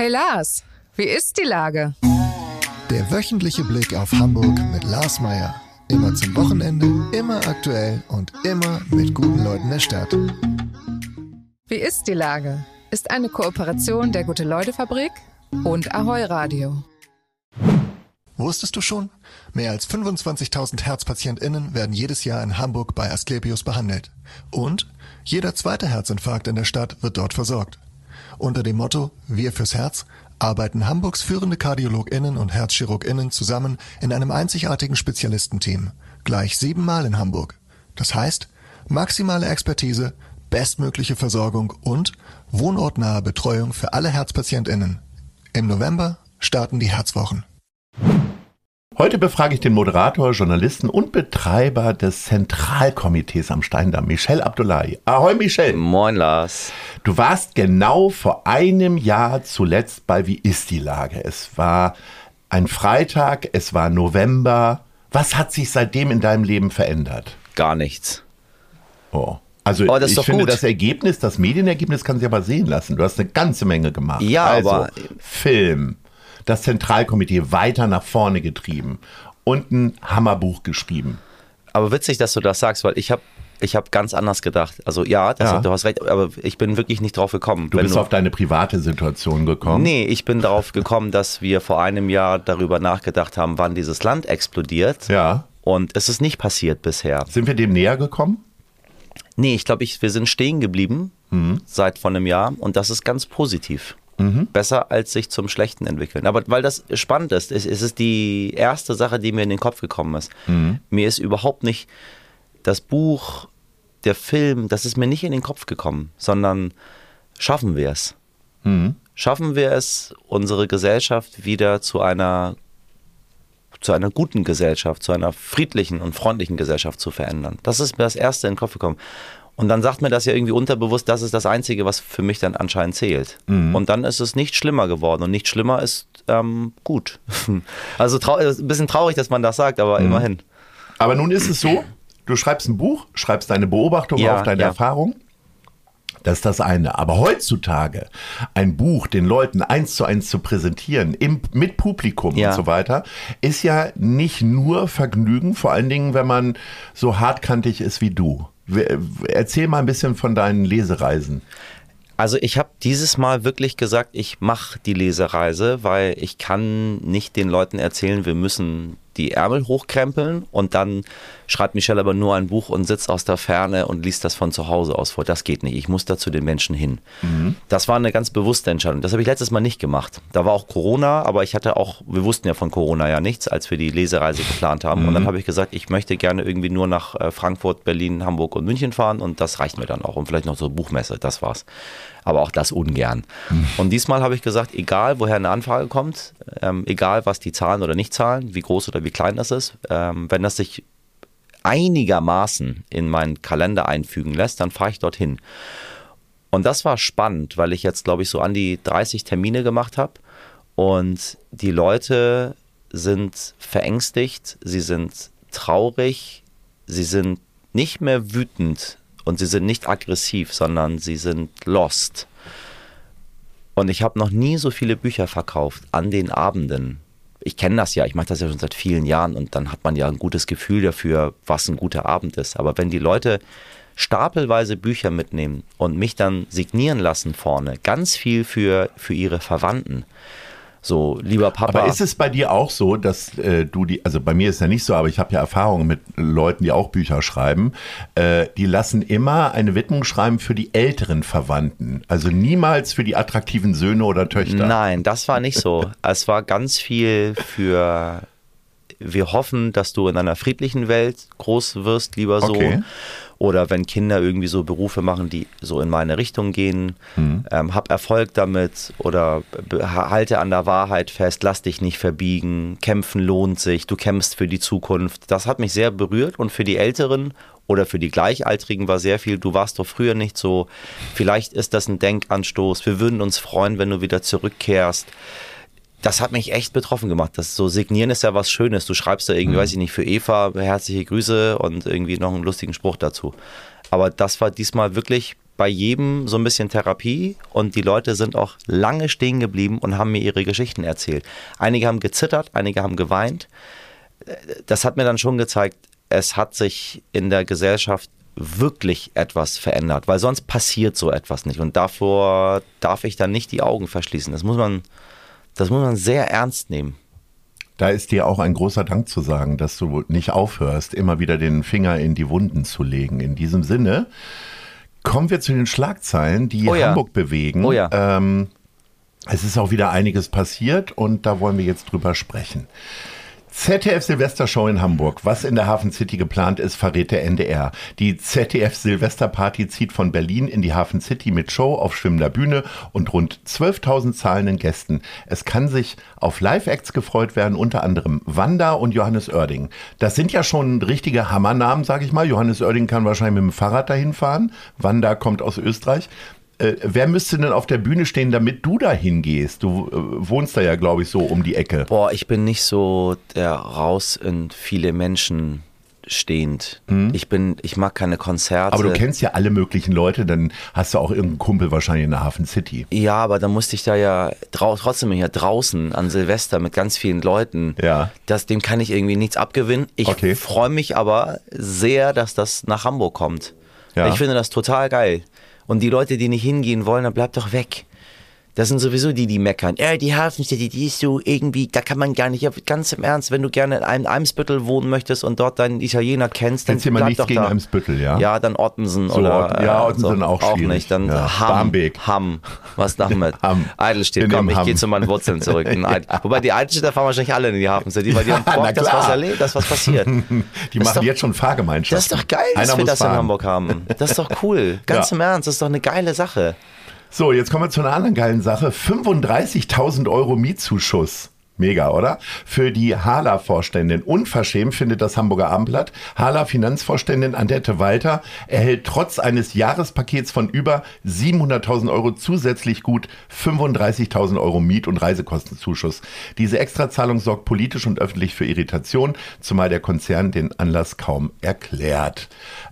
Hey Lars, wie ist die Lage? Der wöchentliche Blick auf Hamburg mit Lars Meier. Immer zum Wochenende, immer aktuell und immer mit guten Leuten der Stadt. Wie ist die Lage? Ist eine Kooperation der Gute-Leute-Fabrik und Ahoi Radio. Wusstest du schon? Mehr als 25.000 HerzpatientInnen werden jedes Jahr in Hamburg bei Asklepios behandelt. Und jeder zweite Herzinfarkt in der Stadt wird dort versorgt. Unter dem Motto Wir fürs Herz arbeiten Hamburgs führende KardiologInnen und HerzchirurgInnen zusammen in einem einzigartigen Spezialistenteam. Gleich 7-mal in Hamburg. Das heißt, maximale Expertise, bestmögliche Versorgung und wohnortnahe Betreuung für alle HerzpatientInnen. Im November starten die Herzwochen. Heute befrage ich den Moderator, Journalisten und Betreiber des Zentralkomitees am Steindamm, Michel Abdullahi. Ahoi Michel. Moin Lars. Du warst genau vor einem Jahr zuletzt bei Wie ist die Lage? Es war ein Freitag, es war November. Was hat sich seitdem in deinem Leben verändert? Gar nichts. Oh. Also das ist ich doch finde, gut. das Ergebnis, das Medienergebnis kann sich aber sehen lassen. Du hast eine ganze Menge gemacht. Ja, also, aber Film, das Zentralkomitee weiter nach vorne getrieben und ein Hammerbuch geschrieben. Aber witzig, dass du das sagst, weil ich hab ganz anders gedacht. Also du hast recht, aber ich bin wirklich nicht drauf gekommen. Du bist auf deine private Situation gekommen? Nee, ich bin darauf gekommen, dass wir vor einem Jahr darüber nachgedacht haben, wann dieses Land explodiert. Ja. Und es ist nicht passiert bisher. Sind wir dem näher gekommen? Nee, ich glaube, wir sind stehen geblieben seit vor einem Jahr und das ist ganz positiv. Besser als sich zum Schlechten entwickeln. Aber weil das spannend ist, es ist die erste Sache, die mir in den Kopf gekommen ist. Mir ist überhaupt nicht das Buch, der Film, das ist mir nicht in den Kopf gekommen, sondern schaffen wir es? Schaffen wir es, unsere Gesellschaft wieder zu einer guten Gesellschaft, zu einer friedlichen und freundlichen Gesellschaft zu verändern? Das ist mir das Erste in den Kopf gekommen. Und dann sagt mir das ja irgendwie unterbewusst, das ist das Einzige, was für mich dann anscheinend zählt. Und dann ist es nicht schlimmer geworden und nicht schlimmer ist gut. Also ein bisschen traurig, dass man das sagt, aber immerhin. Aber nun ist es so, du schreibst ein Buch, schreibst deine Beobachtung auf deine Erfahrung. Das ist das eine. Aber heutzutage ein Buch den Leuten 1:1 zu präsentieren, mit Publikum und so weiter, ist ja nicht nur Vergnügen, vor allen Dingen, wenn man so hartkantig ist wie du. Erzähl mal ein bisschen von deinen Lesereisen. Also ich habe dieses Mal wirklich gesagt, ich mache die Lesereise, weil ich kann nicht den Leuten erzählen, wir müssen die Ärmel hochkrempeln und dann schreibt Michel aber nur ein Buch und sitzt aus der Ferne und liest das von zu Hause aus vor. Das geht nicht. Ich muss da zu den Menschen hin. Das war eine ganz bewusste Entscheidung. Das habe ich letztes Mal nicht gemacht. Da war auch Corona, aber wir wussten ja von Corona ja nichts, als wir die Lesereise geplant haben. Und dann habe ich gesagt, ich möchte gerne irgendwie nur nach Frankfurt, Berlin, Hamburg und München fahren und das reicht mir dann auch. Und vielleicht noch so Buchmesse, das war's. Aber auch das ungern. Und diesmal habe ich gesagt, egal woher eine Anfrage kommt, egal was die zahlen oder nicht zahlen, wie groß oder wie klein das ist, wenn das sich einigermaßen in meinen Kalender einfügen lässt, dann fahre ich dorthin. Und das war spannend, weil ich jetzt, glaube ich, so an die 30 Termine gemacht habe und die Leute sind verängstigt, sie sind traurig, sie sind nicht mehr wütend und sie sind nicht aggressiv, sondern sie sind lost. Und ich habe noch nie so viele Bücher verkauft an den Abenden. Ich kenne das ja, ich mache das ja schon seit vielen Jahren und dann hat man ja ein gutes Gefühl dafür, was ein guter Abend ist. Aber wenn die Leute stapelweise Bücher mitnehmen und mich dann signieren lassen vorne, ganz viel für ihre Verwandten, so, lieber Papa. Aber ist es bei dir auch so, dass also bei mir ist ja nicht so, aber ich habe ja Erfahrungen mit Leuten, die auch Bücher schreiben, die lassen immer eine Widmung schreiben für die älteren Verwandten, also niemals für die attraktiven Söhne oder Töchter. Nein, das war nicht so. Es war ganz viel für, wir hoffen, dass du in einer friedlichen Welt groß wirst, lieber Sohn. Okay. Oder wenn Kinder irgendwie so Berufe machen, die so in meine Richtung gehen, hab Erfolg damit oder halte an der Wahrheit fest, lass dich nicht verbiegen, kämpfen lohnt sich, du kämpfst für die Zukunft. Das hat mich sehr berührt und für die Älteren oder für die Gleichaltrigen war sehr viel, du warst doch früher nicht so, vielleicht ist das ein Denkanstoß, wir würden uns freuen, wenn du wieder zurückkehrst. Das hat mich echt betroffen gemacht. Das so signieren ist ja was Schönes. Du schreibst da irgendwie, weiß ich nicht, für Eva herzliche Grüße und irgendwie noch einen lustigen Spruch dazu. Aber das war diesmal wirklich bei jedem so ein bisschen Therapie und die Leute sind auch lange stehen geblieben und haben mir ihre Geschichten erzählt. Einige haben gezittert, einige haben geweint. Das hat mir dann schon gezeigt, es hat sich in der Gesellschaft wirklich etwas verändert, weil sonst passiert so etwas nicht und davor darf ich dann nicht die Augen verschließen. Das muss man sehr ernst nehmen. Da ist dir auch ein großer Dank zu sagen, dass du nicht aufhörst, immer wieder den Finger in die Wunden zu legen. In diesem Sinne kommen wir zu den Schlagzeilen, die Hamburg bewegen. Oh ja. Es ist auch wieder einiges passiert und da wollen wir jetzt drüber sprechen. ZDF Silvestershow in Hamburg. Was in der Hafen City geplant ist, verrät der NDR. Die ZDF Silvesterparty zieht von Berlin in die Hafen City mit Show auf schwimmender Bühne und rund 12.000 zahlenden Gästen. Es kann sich auf Live-Acts gefreut werden, unter anderem Wanda und Johannes Oerding. Das sind ja schon richtige Hammernamen, sag ich mal. Johannes Oerding kann wahrscheinlich mit dem Fahrrad dahin fahren. Wanda kommt aus Österreich. Wer müsste denn auf der Bühne stehen, damit du da hingehst? Du wohnst da ja, glaube ich, so um die Ecke. Boah, ich bin nicht so der raus in viele Menschen stehend. Ich mag keine Konzerte. Aber du kennst ja alle möglichen Leute, dann hast du auch irgendeinen Kumpel wahrscheinlich in der Hafen City. Ja, aber dann musste ich da ja trotzdem hier draußen an Silvester mit ganz vielen Leuten. Ja. Dem kann ich irgendwie nichts abgewinnen. Ich freue mich aber sehr, dass das nach Hamburg kommt. Ja. Ich finde das total geil. Und die Leute, die nicht hingehen wollen, dann bleibt doch weg. Das sind sowieso die meckern. Die Hafenstädte, die ist so irgendwie, da kann man gar nicht, ja, ganz im Ernst, wenn du gerne in einem Eimsbüttel wohnen möchtest und dort deinen Italiener kennst, dann bleib nichts doch gegen da. Eimsbüttel, ja? Ja, dann Ottensen so, oder... Ja, Ottensen so, auch schwierig. Auch nicht, dann ja. Barmbek. Hamm, was damit? Eidelstedt, komm, ich gehe zu meinen Wurzeln zurück. Wobei die Eidelstädter fahren wahrscheinlich alle in die Hafenstädte, weil die haben Bock, dass was passiert. Die machen jetzt schon Fahrgemeinschaften. Das ist doch geil, dass wir das in Hamburg haben. Das ist doch cool, ganz im Ernst, das ist doch eine geile Sache. So, jetzt kommen wir zu einer anderen geilen Sache. 35.000 € Mietzuschuss. Mega, oder? Für die HHLA-Vorständin. Unverschämt findet das Hamburger Abendblatt. HHLA-Finanzvorständin Annette Walter erhält trotz eines Jahrespakets von über 700.000 € zusätzlich gut 35.000 € Miet- und Reisekostenzuschuss. Diese Extrazahlung sorgt politisch und öffentlich für Irritation, zumal der Konzern den Anlass kaum erklärt.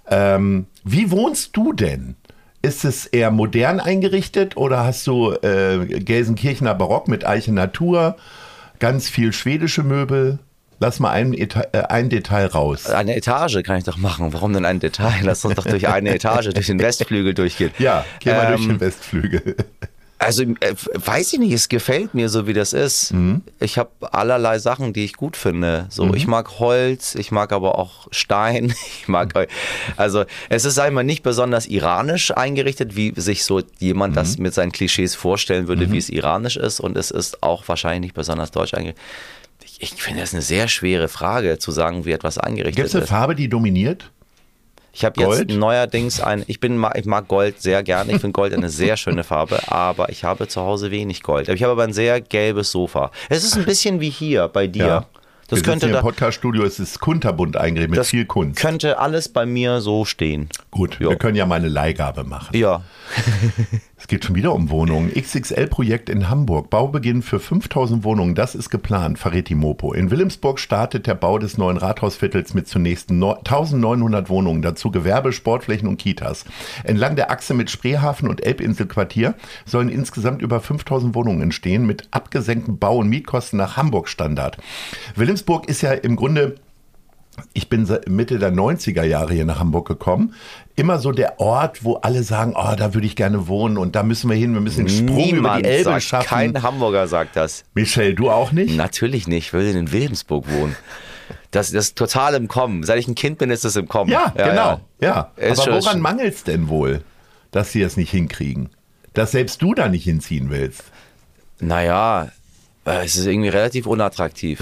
Wie wohnst du denn? Ist es eher modern eingerichtet oder hast du Gelsenkirchener Barock mit Eiche Natur, ganz viel schwedische Möbel? Lass mal ein Detail raus. Eine Etage kann ich doch machen. Warum denn ein Detail? Lass uns doch durch eine Etage, durch den Westflügel durchgehen. Ja, geh mal durch den Westflügel. Also weiß ich nicht, es gefällt mir so, wie das ist. Ich habe allerlei Sachen, die ich gut finde. So, ich mag Holz, ich mag aber auch Stein. Also es ist einmal nicht besonders iranisch eingerichtet, wie sich so jemand das mit seinen Klischees vorstellen würde, wie es iranisch ist. Und es ist auch wahrscheinlich nicht besonders deutsch eingerichtet. Ich finde das eine sehr schwere Frage, zu sagen, wie etwas eingerichtet ist. Gibt es eine Farbe, die dominiert? Ich habe jetzt neuerdings ich mag Gold sehr gerne. Ich finde Gold eine sehr schöne Farbe, aber ich habe zu Hause wenig Gold. Ich habe aber ein sehr gelbes Sofa. Es ist ein bisschen wie hier bei dir. Ja. Das könnte im Podcast-Studio, es ist kunterbunt eingerichtet mit viel Kunst. Könnte alles bei mir so stehen. Gut, wir können ja mal eine Leihgabe machen. Ja. Es geht schon wieder um Wohnungen. XXL-Projekt in Hamburg. Baubeginn für 5.000 Wohnungen. Das ist geplant, verrät die Mopo. In Wilhelmsburg startet der Bau des neuen Rathausviertels mit zunächst 1.900 Wohnungen. Dazu Gewerbe, Sportflächen und Kitas. Entlang der Achse mit Spreehafen und Elbinselquartier sollen insgesamt über 5.000 Wohnungen entstehen mit abgesenkten Bau- und Mietkosten nach Hamburg-Standard. Wilhelmsburg ist ja im Grunde... Ich bin Mitte der 90er Jahre hier nach Hamburg gekommen. Immer so der Ort, wo alle sagen, oh, da würde ich gerne wohnen und da müssen wir hin, wir müssen den Sprung über die Elbe schaffen. Kein Hamburger sagt das. Michelle, du auch nicht? Natürlich nicht, ich will in Wilhelmsburg wohnen. Das ist total im Kommen. Seit ich ein Kind bin, ist es im Kommen. Ja, genau. Ja. Aber woran mangelt es denn wohl, dass sie es nicht hinkriegen? Dass selbst du da nicht hinziehen willst? Naja, es ist irgendwie relativ unattraktiv.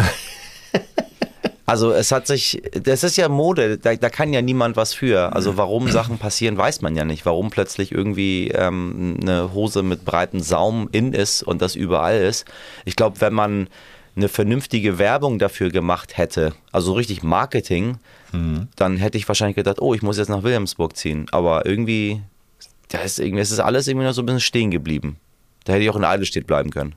Also das ist ja Mode, da kann ja niemand was für. Also warum Sachen passieren, weiß man ja nicht. Warum plötzlich irgendwie eine Hose mit breitem Saum in ist und das überall ist. Ich glaube, wenn man eine vernünftige Werbung dafür gemacht hätte, also richtig Marketing, dann hätte ich wahrscheinlich gedacht, oh, ich muss jetzt nach Wilhelmsburg ziehen. Aber irgendwie, es ist alles irgendwie noch so ein bisschen stehen geblieben. Da hätte ich auch in Eidelstedt bleiben können.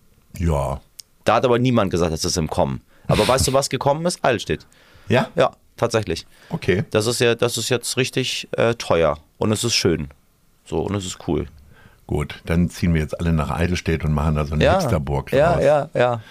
Ja. Da hat aber niemand gesagt, dass es im Kommen. Aber weißt du, was gekommen ist? Eidelstedt. Ja? Ja. tatsächlich. Okay. Das ist jetzt richtig teuer und es ist schön. So, und es ist cool. Gut, dann ziehen wir jetzt alle nach Eidelstedt und machen da so eine Hipsterburg draus. Ja.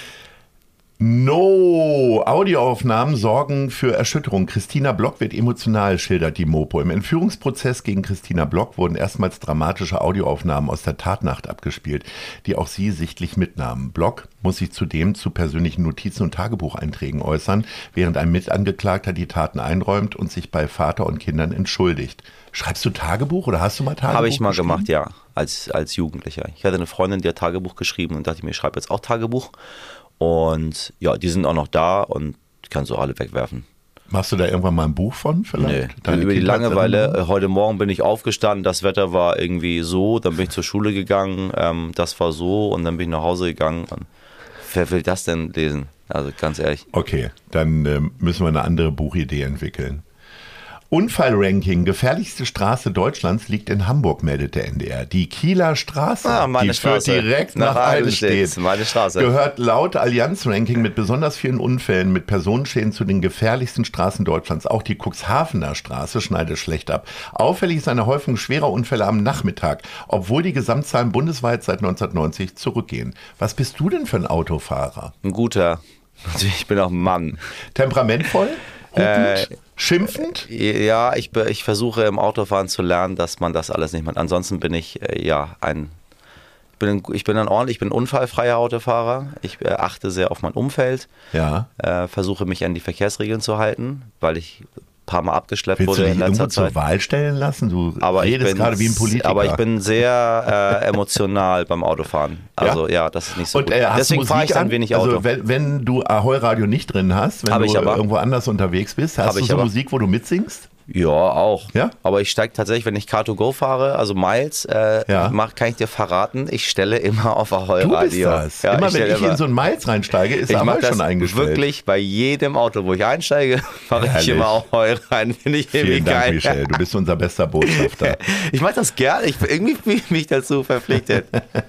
No! Audioaufnahmen sorgen für Erschütterung. Christina Block wird emotional, schildert die Mopo. Im Entführungsprozess gegen Christina Block wurden erstmals dramatische Audioaufnahmen aus der Tatnacht abgespielt, die auch sie sichtlich mitnahmen. Block muss sich zudem zu persönlichen Notizen und Tagebucheinträgen äußern, während ein Mitangeklagter die Taten einräumt und sich bei Vater und Kindern entschuldigt. Schreibst du Tagebuch oder hast du mal Tagebuch Habe ich mal geschrieben? gemacht, ja, als Jugendlicher. Ich hatte eine Freundin, die hat Tagebuch geschrieben und dachte ich mir, ich schreibe jetzt auch Tagebuch. Und ja, die sind auch noch da und ich kann so alle wegwerfen. Machst du da irgendwann mal ein Buch von vielleicht? Nee, über die Langeweile. Heute Morgen bin ich aufgestanden, das Wetter war irgendwie so, dann bin ich zur Schule gegangen, das war so und dann bin ich nach Hause gegangen. Und wer will das denn lesen? Also ganz ehrlich. Okay, dann müssen wir eine andere Buchidee entwickeln. Unfallranking, gefährlichste Straße Deutschlands liegt in Hamburg, meldet der NDR. Die Kieler Straße, die führt direkt nach Eidelstedt. Meine Straße. Gehört laut Allianz-Ranking mit besonders vielen Unfällen mit Personenschäden zu den gefährlichsten Straßen Deutschlands. Auch die Cuxhavener Straße schneidet schlecht ab. Auffällig ist eine Häufung schwerer Unfälle am Nachmittag, obwohl die Gesamtzahlen bundesweit seit 1990 zurückgehen. Was bist du denn für ein Autofahrer? Ein guter. Ich bin auch ein Mann. Temperamentvoll? Schimpfend? Ja, ich versuche im Autofahren zu lernen, dass man das alles nicht macht. Ansonsten bin ich ich bin ein unfallfreier Autofahrer. Ich achte sehr auf mein Umfeld. Ja. Versuche mich an die Verkehrsregeln zu halten, weil ich ein paar Mal abgeschleppt wurde in letzter Zeit. Willst du dich irgendwo zur Wahl stellen lassen? Du redest gerade wie ein Politiker. Aber ich bin sehr emotional beim Autofahren. Also ja, das ist nicht so gut. Deswegen fahre ich dann wenig Auto. Also wenn du Ahoi-Radio nicht drin hast, wenn du irgendwo anders unterwegs bist, hast du so Musik, wo du mitsingst? Ja, auch. Ja? Aber ich steige tatsächlich, wenn ich Car2Go fahre, also Miles, kann ich dir verraten, ich stelle immer auf Ahoi Radio. Du bist das. Ja, immer wenn ich in so ein Miles reinsteige, ist Ahoi schon eingestellt. Wirklich bei jedem Auto, wo ich einsteige, mache ich immer Ahoi rein. Finde ich irgendwie geil. Dank, Michel. Du bist unser bester Botschafter. Ich mache das gerne. Irgendwie fühle ich mich dazu verpflichtet.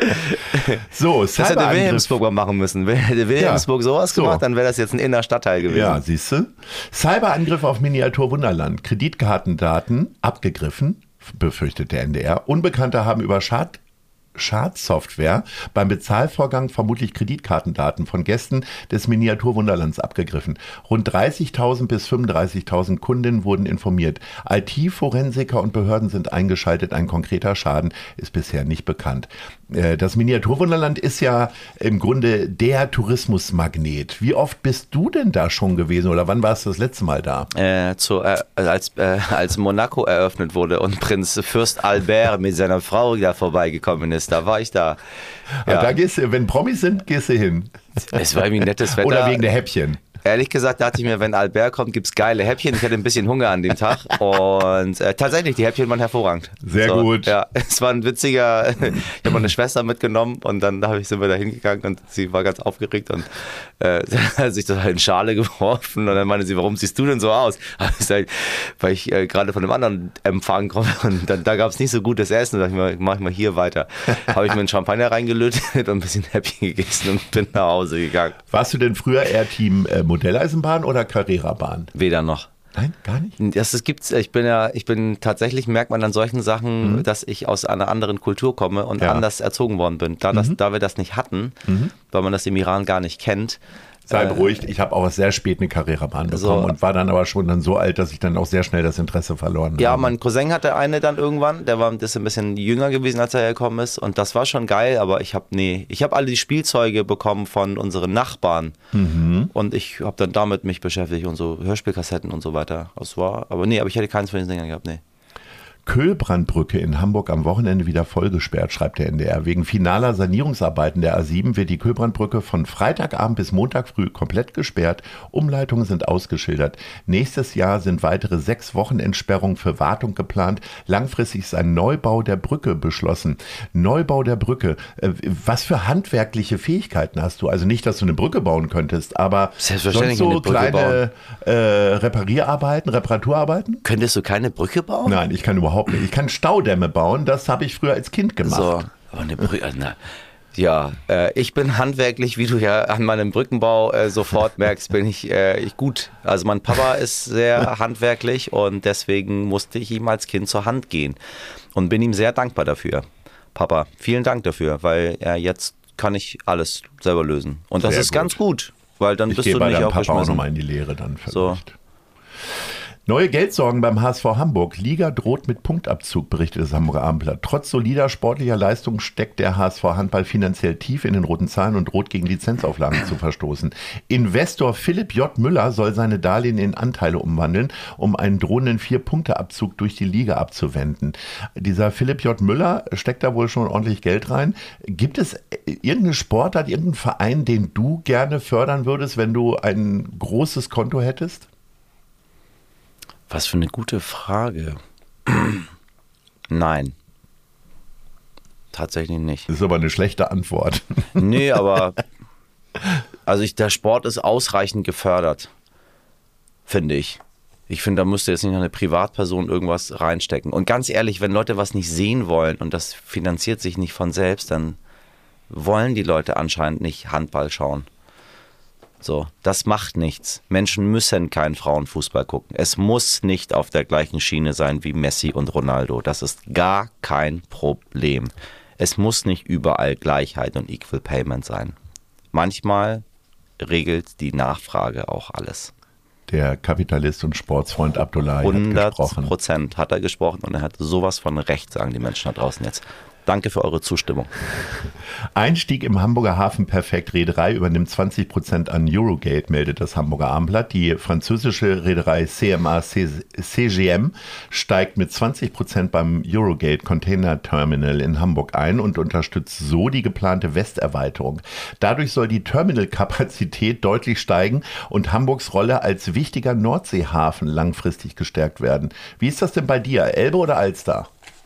So, das hätte Wilhelmsburg mal machen müssen. Hätte Wilhelmsburg sowas gemacht, dann wäre das jetzt ein Innerstadtteil gewesen. Ja, siehst du. Cyberangriff auf Miniatur Wunderland. Kreditkartendaten abgegriffen, befürchtet der NDR. Unbekannte haben über Schadsoftware beim Bezahlvorgang vermutlich Kreditkartendaten von Gästen des Miniaturwunderlands abgegriffen. Rund 30.000 bis 35.000 Kundinnen wurden informiert. IT-Forensiker und Behörden sind eingeschaltet. Ein konkreter Schaden ist bisher nicht bekannt. Das Miniaturwunderland ist ja im Grunde der Tourismusmagnet. Wie oft bist du denn da schon gewesen oder wann warst du das letzte Mal da? Als Monaco eröffnet wurde und Prinz Fürst Albert mit seiner Frau da vorbeigekommen ist, da war ich da. Ja. Da gehst du, wenn Promis sind, gehst du hin. Es war irgendwie nettes Wetter. Oder wegen der Häppchen. Ehrlich gesagt dachte ich mir, wenn Albert kommt, gibt's geile Häppchen. Ich hatte ein bisschen Hunger an dem Tag und tatsächlich, die Häppchen waren hervorragend. Sehr gut. Ja, es war ein witziger, ich habe meine Schwester mitgenommen und dann sind wir da hingegangen und sie war ganz aufgeregt und hat sich total in Schale geworfen und dann meinte sie, warum siehst du denn so aus? Hab ich gesagt, weil ich gerade von einem anderen Empfang komme und da gab es nicht so gutes Essen. Da dachte ich mir, mach ich mal hier weiter. Habe ich mir einen Champagner reingelötet und ein bisschen Häppchen gegessen und bin nach Hause gegangen. Warst du denn früher eher Team Modelleisenbahn oder Carrera-Bahn? Weder noch. Nein, gar nicht? Das gibt's. Ich bin tatsächlich, merkt man an solchen Sachen, dass ich aus einer anderen Kultur komme und anders erzogen worden bin. Da wir das nicht hatten, weil man das im Iran gar nicht kennt. Sei beruhigt, ich habe auch sehr spät eine Carrera-Bahn bekommen und war dann aber schon dann so alt, dass ich dann auch sehr schnell das Interesse verloren habe. Ja, mein Cousin hatte eine dann irgendwann, der war ein bisschen jünger gewesen, als er hergekommen ist und das war schon geil, aber ich habe alle die Spielzeuge bekommen von unseren Nachbarn und ich habe dann damit mich beschäftigt und so Hörspielkassetten und so weiter. Aber ich hätte keins von den Sängern gehabt, nee. Köhlbrandbrücke in Hamburg am Wochenende wieder vollgesperrt, schreibt der NDR. Wegen finaler Sanierungsarbeiten der A7 wird die Köhlbrandbrücke von Freitagabend bis Montag früh komplett gesperrt. Umleitungen sind ausgeschildert. Nächstes Jahr sind weitere 6 Wochenendsperrungen für Wartung geplant. Langfristig ist ein Neubau der Brücke beschlossen. Neubau der Brücke. Was für handwerkliche Fähigkeiten hast du? Also nicht, dass du eine Brücke bauen könntest, aber selbstverständlich sonst so kleine Reparaturarbeiten? Könntest du keine Brücke bauen? Nein, ich kann überhaupt nicht. Ich kann Staudämme bauen, das habe ich früher als Kind gemacht. So, aber eine Brücke, Ja, ich bin handwerklich, wie du ja an meinem Brückenbau sofort merkst, bin ich gut. Also mein Papa ist sehr handwerklich und deswegen musste ich ihm als Kind zur Hand gehen und bin ihm sehr dankbar dafür. Papa, vielen Dank dafür, weil jetzt kann ich alles selber lösen. Und das ist ganz gut, weil dann bist du nicht aufgeschmissen. Ich gehe bei deinem Papa auch nochmal in die Lehre dann vielleicht. So. Neue Geldsorgen beim HSV Hamburg. Liga droht mit Punktabzug, berichtet das Hamburger Abendblatt. Trotz solider sportlicher Leistung steckt der HSV Handball finanziell tief in den roten Zahlen und droht gegen Lizenzauflagen zu verstoßen. Investor Philipp J. Müller soll seine Darlehen in Anteile umwandeln, um einen drohenden 4-Punkte-Abzug durch die Liga abzuwenden. Dieser Philipp J. Müller steckt da wohl schon ordentlich Geld rein. Gibt es irgendeine Sportart, irgendeinen Verein, den du gerne fördern würdest, wenn du ein großes Konto hättest? Was für eine gute Frage. Nein. Tatsächlich nicht. Das ist aber eine schlechte Antwort. Nee, aber also der Sport ist ausreichend gefördert, finde ich. Ich finde, da müsste jetzt nicht noch eine Privatperson irgendwas reinstecken. Und ganz ehrlich, wenn Leute was nicht sehen wollen und das finanziert sich nicht von selbst, dann wollen die Leute anscheinend nicht Handball schauen. So, das macht nichts. Menschen müssen keinen Frauenfußball gucken. Es muss nicht auf der gleichen Schiene sein wie Messi und Ronaldo. Das ist gar kein Problem. Es muss nicht überall Gleichheit und Equal Payment sein. Manchmal regelt die Nachfrage auch alles. Der Kapitalist und Sportsfreund Abdullahi hat gesprochen. 100% hat er gesprochen und er hat sowas von Recht, sagen die Menschen da draußen jetzt. Danke für eure Zustimmung. Einstieg im Hamburger Hafen perfekt. Reederei übernimmt 20% an Eurogate, meldet das Hamburger Abendblatt. Die französische Reederei CMA-CGM steigt mit 20% beim Eurogate Container Terminal in Hamburg ein und unterstützt so die geplante Westerweiterung. Dadurch soll die Terminalkapazität deutlich steigen und Hamburgs Rolle als wichtiger Nordseehafen langfristig gestärkt werden. Wie ist das denn bei dir? Elbe oder Alster?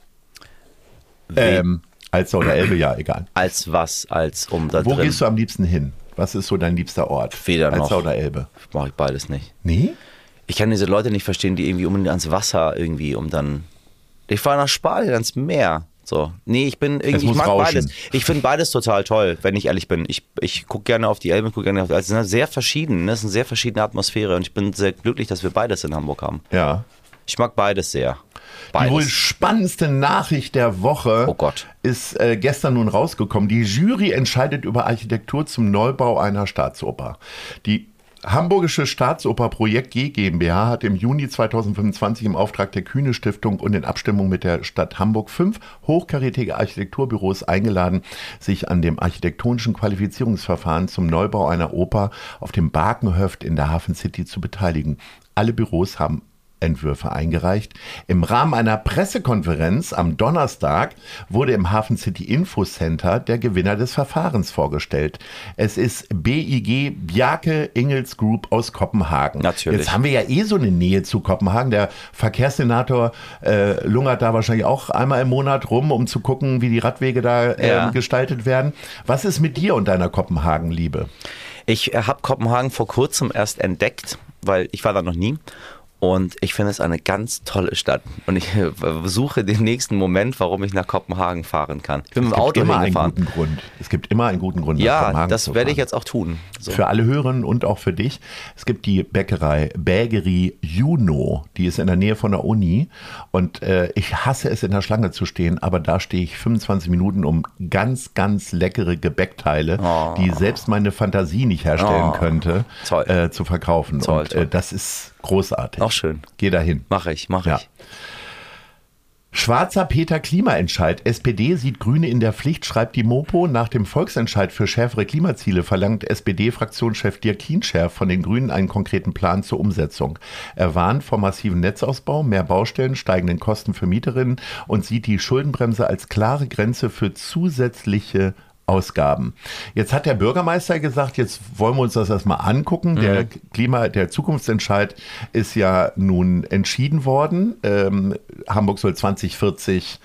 Alster oder Elbe, ja, egal. Als was? Als um da Wo drin? gehst du am liebsten hin? Was ist so dein liebster Ort? Weder noch. Alster oder Elbe? Mache ich beides nicht. Nee? Ich kann diese Leute nicht verstehen, die irgendwie unbedingt ans Wasser irgendwie Ich fahre nach Spanien ans Meer. So. Nee, ich mag beides. Ich finde beides total toll, wenn ich ehrlich bin. Ich gucke gerne auf die Elbe, gucke gerne auf die Alster. Es sind sehr verschieden, es ist eine sehr verschiedene Atmosphäre und ich bin sehr glücklich, dass wir beides in Hamburg haben. Ja. Ich mag beides sehr. Die wohl spannendste Nachricht der Woche ist gestern nun rausgekommen. Die Jury entscheidet über Architektur zum Neubau einer Staatsoper. Die Hamburgische Staatsoper Projekt G GmbH hat im Juni 2025 im Auftrag der Kühne Stiftung und in Abstimmung mit der Stadt Hamburg 5 hochkarätige Architekturbüros eingeladen, sich an dem architektonischen Qualifizierungsverfahren zum Neubau einer Oper auf dem Barkenhöft in der Hafen City zu beteiligen. Alle Büros haben Entwürfe eingereicht. Im Rahmen einer Pressekonferenz am Donnerstag wurde im Hafen City Info Center der Gewinner des Verfahrens vorgestellt. Es ist BIG Bjarke Ingels Group aus Kopenhagen. Natürlich. Jetzt haben wir ja so eine Nähe zu Kopenhagen. Der Verkehrssenator lungert da wahrscheinlich auch einmal im Monat rum, um zu gucken, wie die Radwege da gestaltet werden. Was ist mit dir und deiner Kopenhagen-Liebe? Ich habe Kopenhagen vor kurzem erst entdeckt, weil ich war da noch nie. Und ich finde es eine ganz tolle Stadt. Und ich suche den nächsten Moment, warum ich nach Kopenhagen fahren kann. Ich bin mit dem Auto hingefahren. Es gibt immer einen guten Grund, nach Kopenhagen das werde ich jetzt auch tun. So. Für alle Hörerinnen und auch für dich. Es gibt die Bäckerie Juno. Die ist in der Nähe von der Uni. Und ich hasse es, in der Schlange zu stehen. Aber da stehe ich 25 Minuten, um ganz, ganz leckere Gebäckteile, die selbst meine Fantasie nicht herstellen könnte, zu verkaufen. Toll. Das ist großartig. Auch schön. Geh dahin. Mach ich. Schwarzer Peter Klimaentscheid. SPD sieht Grüne in der Pflicht, schreibt die Mopo. Nach dem Volksentscheid für schärfere Klimaziele verlangt SPD-Fraktionschef Dirk Kienscherf von den Grünen einen konkreten Plan zur Umsetzung. Er warnt vor massiven Netzausbau, mehr Baustellen, steigenden Kosten für Mieterinnen und sieht die Schuldenbremse als klare Grenze für zusätzliche Ausgaben. Jetzt hat der Bürgermeister gesagt, jetzt wollen wir uns das erstmal angucken. Der Zukunftsentscheid ist ja nun entschieden worden. Hamburg soll 2040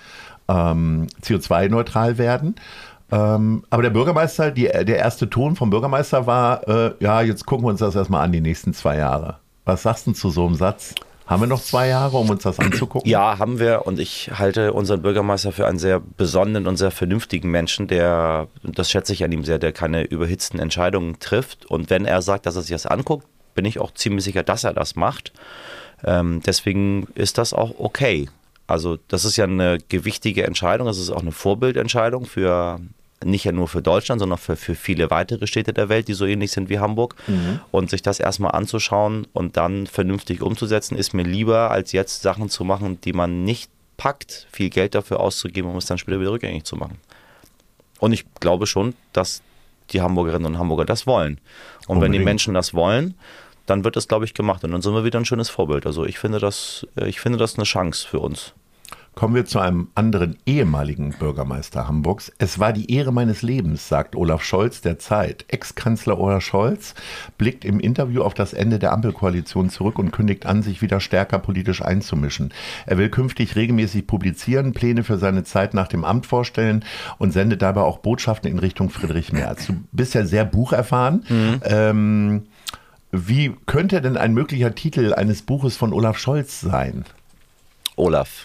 CO2-neutral werden. Aber der Bürgermeister, der erste Ton vom Bürgermeister war, jetzt gucken wir uns das erstmal an, die nächsten 2 Jahre. Was sagst du zu so einem Satz? Haben wir noch 2 Jahre, um uns das anzugucken? Ja, haben wir. Und ich halte unseren Bürgermeister für einen sehr besonnenen und sehr vernünftigen Menschen, das schätze ich an ihm sehr, der keine überhitzten Entscheidungen trifft. Und wenn er sagt, dass er sich das anguckt, bin ich auch ziemlich sicher, dass er das macht. Deswegen ist das auch okay. Also das ist ja eine gewichtige Entscheidung. Das ist auch eine Vorbildentscheidung für nicht ja nur für Deutschland, sondern für viele weitere Städte der Welt, die so ähnlich sind wie Hamburg. Und sich das erstmal anzuschauen und dann vernünftig umzusetzen, ist mir lieber, als jetzt Sachen zu machen, die man nicht packt, viel Geld dafür auszugeben, um es dann später wieder rückgängig zu machen. Und ich glaube schon, dass die Hamburgerinnen und Hamburger das wollen. Und wenn die Menschen das wollen, dann wird das, glaube ich, gemacht. Und dann sind wir wieder ein schönes Vorbild. Also ich finde das eine Chance für uns. Kommen wir zu einem anderen ehemaligen Bürgermeister Hamburgs. Es war die Ehre meines Lebens, sagt Olaf Scholz der Zeit. Ex-Kanzler Olaf Scholz blickt im Interview auf das Ende der Ampelkoalition zurück und kündigt an, sich wieder stärker politisch einzumischen. Er will künftig regelmäßig publizieren, Pläne für seine Zeit nach dem Amt vorstellen und sendet dabei auch Botschaften in Richtung Friedrich Merz. Du bist ja sehr bucherfahren. Wie könnte denn ein möglicher Titel eines Buches von Olaf Scholz sein? Olaf.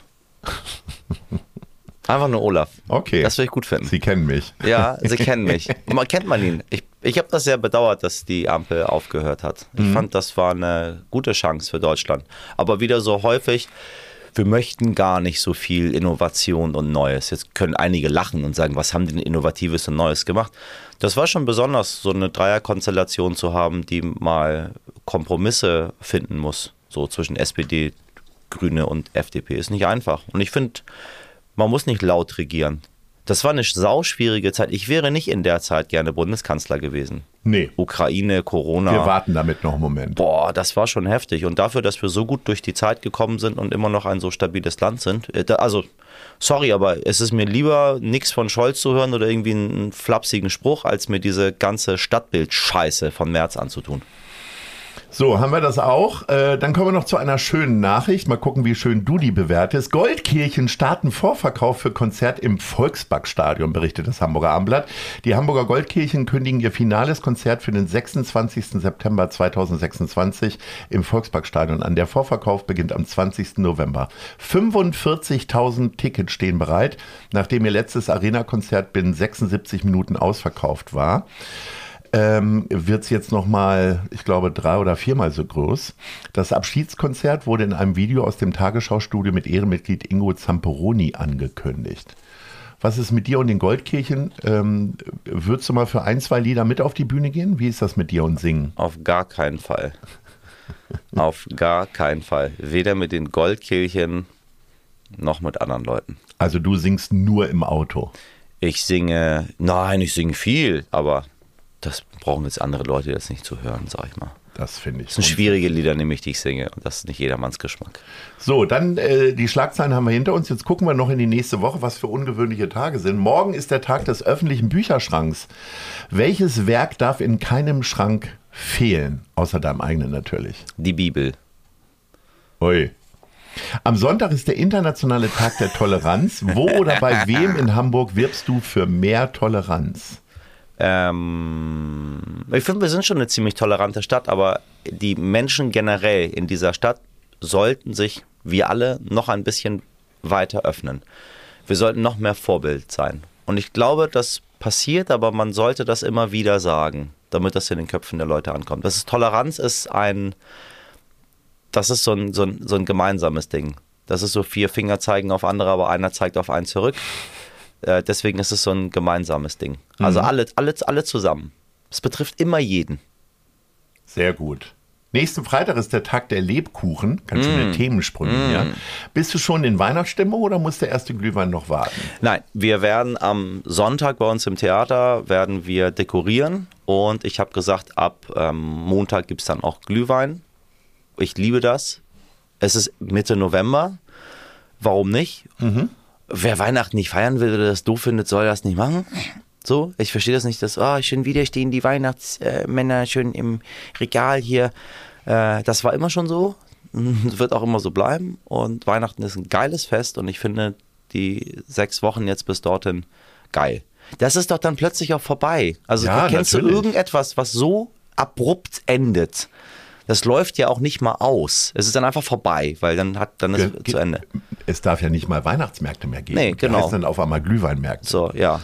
Einfach nur Olaf. Okay. Das würde ich gut finden. Sie kennen mich. Ja, Sie kennen mich. Kennt man ihn. Ich habe das sehr bedauert, dass die Ampel aufgehört hat. Ich fand, das war eine gute Chance für Deutschland. Aber wieder so häufig, wir möchten gar nicht so viel Innovation und Neues. Jetzt können einige lachen und sagen, was haben die denn Innovatives und Neues gemacht? Das war schon besonders, so eine Dreierkonstellation zu haben, die mal Kompromisse finden muss. So zwischen SPD, Grüne und FDP ist nicht einfach. Und ich finde, man muss nicht laut regieren. Das war eine sauschwierige Zeit. Ich wäre nicht in der Zeit gerne Bundeskanzler gewesen. Nee. Ukraine, Corona. Wir warten damit noch einen Moment. Boah, das war schon heftig. Und dafür, dass wir so gut durch die Zeit gekommen sind und immer noch ein so stabiles Land sind. Also, sorry, aber es ist mir lieber, nichts von Scholz zu hören oder irgendwie einen flapsigen Spruch, als mir diese ganze Stadtbild-Scheiße von Merz anzutun. So, haben wir das auch. Dann kommen wir noch zu einer schönen Nachricht. Mal gucken, wie schön du die bewertest. Goldkirchen starten Vorverkauf für Konzert im Volksparkstadion, berichtet das Hamburger Abendblatt. Die Hamburger Goldkirchen kündigen ihr finales Konzert für den 26. September 2026 im Volksparkstadion an. Der Vorverkauf beginnt am 20. November. 45.000 Tickets stehen bereit, nachdem ihr letztes Arena-Konzert binnen 76 Minuten ausverkauft war. Wird es jetzt nochmal, ich glaube, 3- oder 4-mal so groß. Das Abschiedskonzert wurde in einem Video aus dem Tagesschau-Studio mit Ehrenmitglied Ingo Zamperoni angekündigt. Was ist mit dir und den Goldkirchen? Würdest du mal für 1-2 Lieder mit auf die Bühne gehen? Wie ist das mit dir und Singen? Auf gar keinen Fall. Auf gar keinen Fall. Weder mit den Goldkirchen noch mit anderen Leuten. Also du singst nur im Auto? Ich singe viel, aber das brauchen jetzt andere Leute jetzt nicht zu hören, sag ich mal. Das finde ich. Das sind schwierige Lieder, nämlich die ich singe. Und das ist nicht jedermanns Geschmack. So, dann die Schlagzeilen haben wir hinter uns. Jetzt gucken wir noch in die nächste Woche, was für ungewöhnliche Tage sind. Morgen ist der Tag des öffentlichen Bücherschranks. Welches Werk darf in keinem Schrank fehlen? Außer deinem eigenen natürlich. Die Bibel. Ui. Am Sonntag ist der internationale Tag der Toleranz. Wo oder bei wem in Hamburg wirbst du für mehr Toleranz? Ich finde, wir sind schon eine ziemlich tolerante Stadt, aber die Menschen generell in dieser Stadt sollten sich, wir alle, noch ein bisschen weiter öffnen. Wir sollten noch mehr Vorbild sein. Und ich glaube, das passiert, aber man sollte das immer wieder sagen, damit das in den Köpfen der Leute ankommt. Toleranz ist so ein gemeinsames Ding. Das ist so 4 Finger zeigen auf andere, aber einer zeigt auf einen zurück. Deswegen ist es so ein gemeinsames Ding. Also alle zusammen. Es betrifft immer jeden. Sehr gut. Nächsten Freitag ist der Tag der Lebkuchen. Kannst du eine Themensprünge hier. Bist du schon in Weihnachtsstimmung oder muss der erste Glühwein noch warten? Nein, wir werden am Sonntag bei uns im Theater dekorieren. Und ich habe gesagt, ab Montag gibt es dann auch Glühwein. Ich liebe das. Es ist Mitte November. Warum nicht? Wer Weihnachten nicht feiern will oder das doof findet, soll das nicht machen. So, ich verstehe das nicht, dass schon wieder stehen die Weihnachtsmänner schön im Regal hier. Das war immer schon so, wird auch immer so bleiben. Und Weihnachten ist ein geiles Fest und ich finde die 6 Wochen jetzt bis dorthin geil. Das ist doch dann plötzlich auch vorbei. Also ja, kennst natürlich. du irgendetwas, was so abrupt endet? Das läuft ja auch nicht mal aus. Es ist dann einfach vorbei, weil dann ist es zu Ende. Es darf ja nicht mal Weihnachtsmärkte mehr geben. Nee, genau. Das heißt dann auf einmal Glühweinmärkte. So, ja.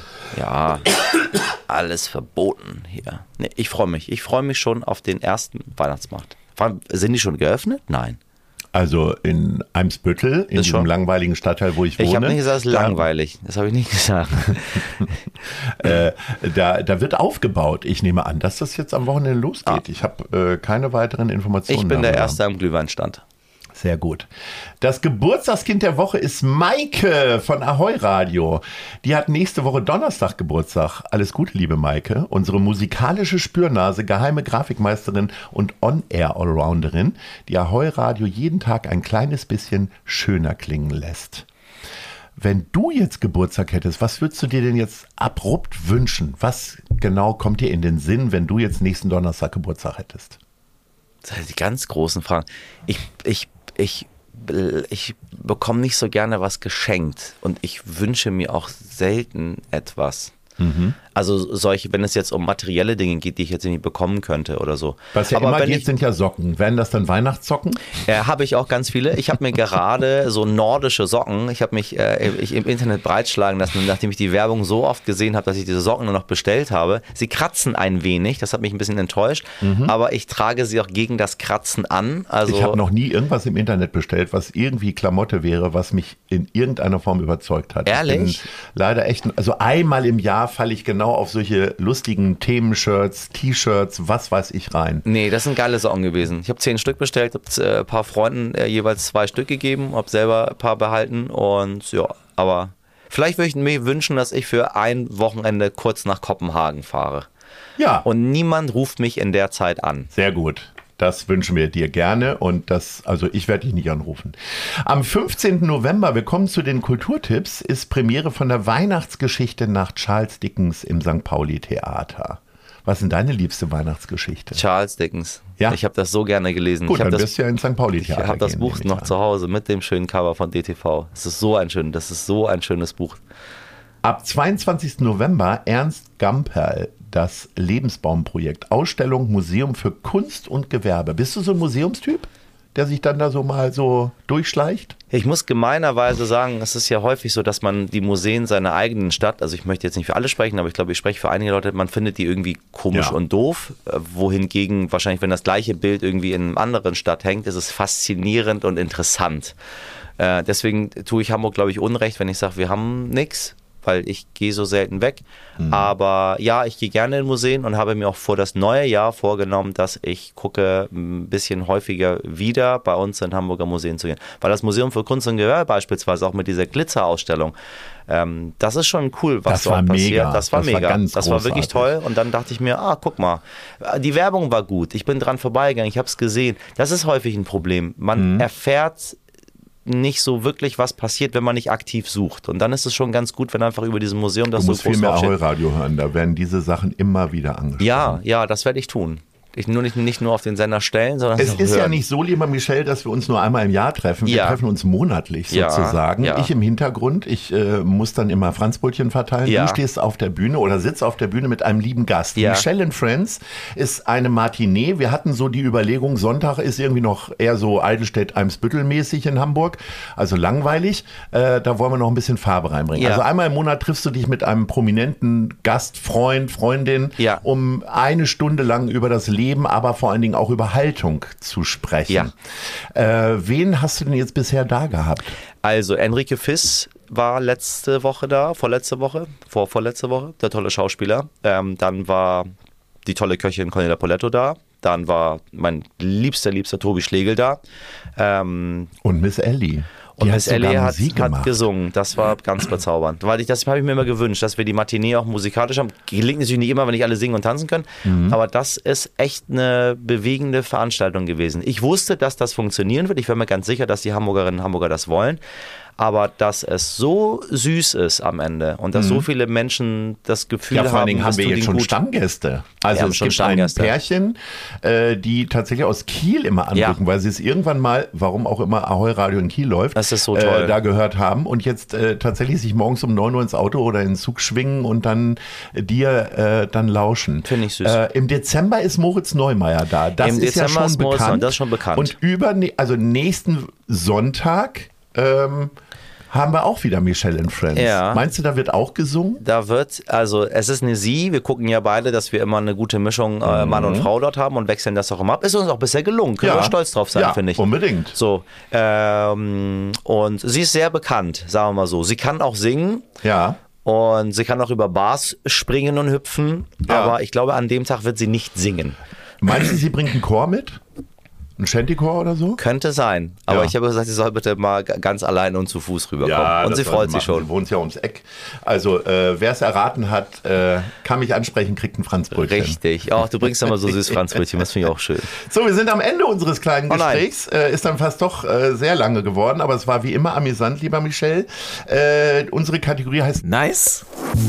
Alles verboten hier. Nee, ich freue mich. Ich freue mich schon auf den ersten Weihnachtsmarkt. Sind die schon geöffnet? Nein. Also in Eimsbüttel, in diesem langweiligen Stadtteil, wo ich wohne. Ich habe nicht gesagt, es ist langweilig. Das habe ich nicht gesagt. Da wird aufgebaut. Ich nehme an, dass das jetzt am Wochenende losgeht. Ich habe keine weiteren Informationen. Ich bin der Erste am Glühweinstand. Sehr gut. Das Geburtstagskind der Woche ist Maike von Ahoi Radio. Die hat nächste Woche Donnerstag Geburtstag. Alles Gute, liebe Maike. Unsere musikalische Spürnase, geheime Grafikmeisterin und On-Air-Allrounderin, die Ahoi Radio jeden Tag ein kleines bisschen schöner klingen lässt. Wenn du jetzt Geburtstag hättest, was würdest du dir denn jetzt abrupt wünschen? Was genau kommt dir in den Sinn, wenn du jetzt nächsten Donnerstag Geburtstag hättest? Das sind die ganz großen Fragen. Ich bekomme nicht so gerne was geschenkt und ich wünsche mir auch selten etwas. Also wenn es jetzt um materielle Dinge geht, die ich jetzt irgendwie bekommen könnte oder so. Was ja immer geht, sind ja Socken. Werden das dann Weihnachtssocken? Habe ich auch ganz viele. Ich habe mir gerade so nordische Socken, ich habe mich im Internet breitschlagen lassen, nachdem ich die Werbung so oft gesehen habe, dass ich diese Socken nur noch bestellt habe. Sie kratzen ein wenig, das hat mich ein bisschen enttäuscht, aber ich trage sie auch gegen das Kratzen an. Also ich habe noch nie irgendwas im Internet bestellt, was irgendwie Klamotte wäre, was mich in irgendeiner Form überzeugt hat. Ehrlich? Ich bin leider echt, also einmal im Jahr falle ich genau auf solche lustigen Themenshirts, T-Shirts, was weiß ich rein. Nee, das sind geile Socken gewesen. Ich habe 10 Stück bestellt, habe ein paar Freunden jeweils 2 Stück gegeben, habe selber ein paar behalten und ja, aber vielleicht würde ich mir wünschen, dass ich für ein Wochenende kurz nach Kopenhagen fahre. Ja. Und niemand ruft mich in der Zeit an. Sehr gut. Das wünschen wir dir gerne und ich werde dich nicht anrufen. Am 15. November, wir kommen zu den Kulturtipps, ist Premiere von der Weihnachtsgeschichte nach Charles Dickens im St. Pauli Theater. Was ist denn deine liebste Weihnachtsgeschichte? Charles Dickens. Ja? Ich habe das so gerne gelesen. Gut, dann wirst du ja ins St. Pauli Theater Ich habe das Buch noch zu Hause mit dem schönen Cover von DTV. Das ist so ein schönes Buch. Ab 22. November Ernst Gamperl, das Lebensbaumprojekt. Ausstellung Museum für Kunst und Gewerbe. Bist du so ein Museumstyp, der sich dann da so mal so durchschleicht? Ich muss gemeinerweise sagen, es ist ja häufig so, dass man die Museen seiner eigenen Stadt, also ich möchte jetzt nicht für alle sprechen, aber ich glaube, ich spreche für einige Leute, man findet die irgendwie komisch und doof, wohingegen wahrscheinlich, wenn das gleiche Bild irgendwie in einer anderen Stadt hängt, ist es faszinierend und interessant. Deswegen tue ich Hamburg, glaube ich, Unrecht, wenn ich sage, wir haben nichts, weil ich gehe so selten weg. Aber ja, ich gehe gerne in Museen und habe mir auch vor das neue Jahr vorgenommen, dass ich gucke, ein bisschen häufiger wieder bei uns in Hamburger Museen zu gehen. Weil das Museum für Kunst und Gewerbe beispielsweise auch mit dieser Glitzerausstellung, das ist schon cool, was dort passiert. Das war mega. Das war wirklich toll. Und dann dachte ich mir, guck mal, die Werbung war gut. Ich bin dran vorbeigegangen, ich habe es gesehen. Das ist häufig ein Problem. Man erfährt nicht so wirklich, was passiert, wenn man nicht aktiv sucht. Und dann ist es schon ganz gut, wenn einfach über diesem Museum das so groß draufsteht. Du musst viel mehr Ahoi-Radio hören, da werden diese Sachen immer wieder angesprochen. Ja, das werde ich tun. Nicht nur auf den Sender stellen, sondern es ist ja nicht so, lieber Michel, dass wir uns nur einmal im Jahr treffen. Wir treffen uns monatlich sozusagen. Ja. Ich im Hintergrund, ich muss dann immer Franzbrötchen verteilen. Du stehst auf der Bühne oder sitzt auf der Bühne mit einem lieben Gast. Michel and Friends ist eine Matinee. Wir hatten so die Überlegung, Sonntag ist irgendwie noch eher so Eidelstedt-Eimsbüttel-mäßig in Hamburg, also langweilig. Da wollen wir noch ein bisschen Farbe reinbringen. Also einmal im Monat triffst du dich mit einem prominenten Gast, Freund, Freundin, um 1 Stunde lang über das Leben, aber vor allen Dingen auch über Haltung zu sprechen. Wen hast du denn jetzt bisher da gehabt? Also Enrique Fiss war vorletzte Woche, der tolle Schauspieler. Dann war die tolle Köchin Cornelia Poletto da. Dann war mein liebster Tobi Schlegel da. Und Miss Ellie. Und Miss Ellie hat gesungen. Das war ganz bezaubernd. Das habe ich mir immer gewünscht, dass wir die Matinee auch musikalisch haben. Gelingt natürlich nicht immer, wenn nicht alle singen und tanzen können. Aber das ist echt eine bewegende Veranstaltung gewesen. Ich wusste, dass das funktionieren wird. Ich war mir ganz sicher, dass die Hamburgerinnen und Hamburger das wollen. aber dass es so süß ist am Ende und dass so viele Menschen das Gefühl haben, vor allen Dingen haben wir jetzt schon gut. Stammgäste. Also es gibt ein Pärchen, die tatsächlich aus Kiel immer anrufen, weil sie es irgendwann mal, warum auch immer Ahoi Radio in Kiel läuft, das ist so toll. Da gehört haben und jetzt tatsächlich sich morgens um 9 Uhr ins Auto oder in den Zug schwingen und dann dir dann lauschen. Finde ich süß. Im Dezember ist Moritz Neumeier da. Das Im ist Dezember ja schon bekannt. Das ist schon bekannt. Und nächsten Sonntag haben wir auch wieder Michelle and Friends. Ja. Meinst du, da wird auch gesungen? Also es ist eine Sie, wir gucken ja beide, dass wir immer eine gute Mischung Mann und Frau dort haben und wechseln das auch immer ab. Ist uns auch bisher gelungen, können wir stolz drauf sein, finde ich. Unbedingt. So, und sie ist sehr bekannt, sagen wir mal so. Sie kann auch singen. Ja. Und sie kann auch über Bars springen und hüpfen, aber ich glaube, an dem Tag wird sie nicht singen. Meinst du, sie bringt einen Chor mit? Ein Shantychor oder so? Könnte sein. Aber ich habe gesagt, sie soll bitte mal ganz allein und zu Fuß rüberkommen. Und sie freut sich schon. Sie wohnt ja ums Eck. Also, wer es erraten hat, kann mich ansprechen, kriegt ein Franzbrötchen. Richtig. Oh, du bringst immer so süß Franzbrötchen. Das finde ich auch schön. So, wir sind am Ende unseres kleinen Gesprächs. Ist dann fast doch sehr lange geworden, aber es war wie immer amüsant, lieber Michel. Unsere Kategorie heißt Nice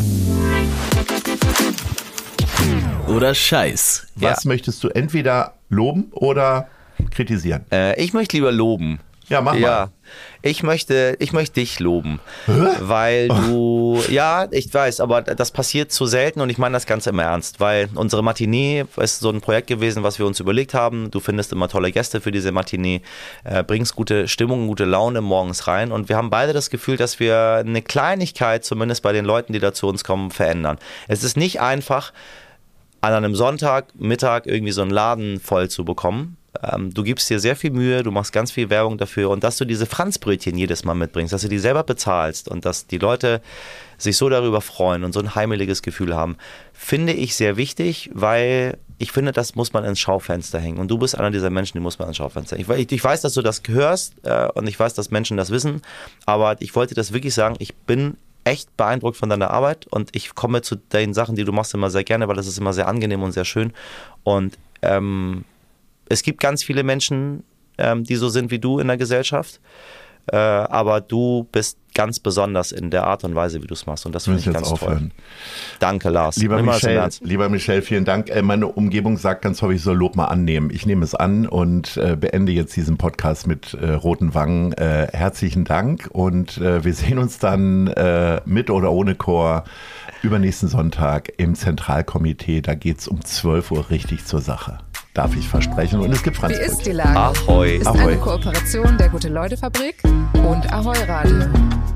oder Scheiß. Was möchtest du entweder loben oder kritisieren? Ich möchte lieber loben. Ja, mach mal. Ich möchte dich loben, weil du, ich weiß, aber das passiert zu selten und ich meine das Ganze im Ernst, weil unsere Matinee ist so ein Projekt gewesen, was wir uns überlegt haben. Du findest immer tolle Gäste für diese Matinee, bringst gute Stimmung, gute Laune morgens rein und wir haben beide das Gefühl, dass wir eine Kleinigkeit, zumindest bei den Leuten, die da zu uns kommen, verändern. Es ist nicht einfach, an einem Sonntagmittag irgendwie so einen Laden voll zu bekommen. Du gibst dir sehr viel Mühe, du machst ganz viel Werbung dafür und dass du diese Franzbrötchen jedes Mal mitbringst, dass du die selber bezahlst und dass die Leute sich so darüber freuen und so ein heimeliges Gefühl haben, finde ich sehr wichtig, weil ich finde, das muss man ins Schaufenster hängen und du bist einer dieser Menschen, die muss man ins Schaufenster hängen. Ich weiß, dass du das hörst und ich weiß, dass Menschen das wissen, aber ich wollte das wirklich sagen, ich bin echt beeindruckt von deiner Arbeit und ich komme zu den Sachen, die du machst, immer sehr gerne, weil das ist immer sehr angenehm und sehr schön und es gibt ganz viele Menschen, die so sind wie du in der Gesellschaft, aber du bist ganz besonders in der Art und Weise, wie du es machst und das finde ich ganz toll. Danke, Lars. Lieber Michel, vielen Dank. Meine Umgebung sagt ganz häufig, ich soll Lob mal annehmen. Ich nehme es an und beende jetzt diesen Podcast mit roten Wangen. Herzlichen Dank und wir sehen uns dann mit oder ohne Chor übernächsten Sonntag im Zentralkomitee. Da geht es um 12 Uhr richtig zur Sache. Darf ich versprechen. Und es gibt Franzbrötchen. Wie ist die Lage? Ahoi. Ist eine Kooperation der Gute-Leute-Fabrik und Ahoi Radio.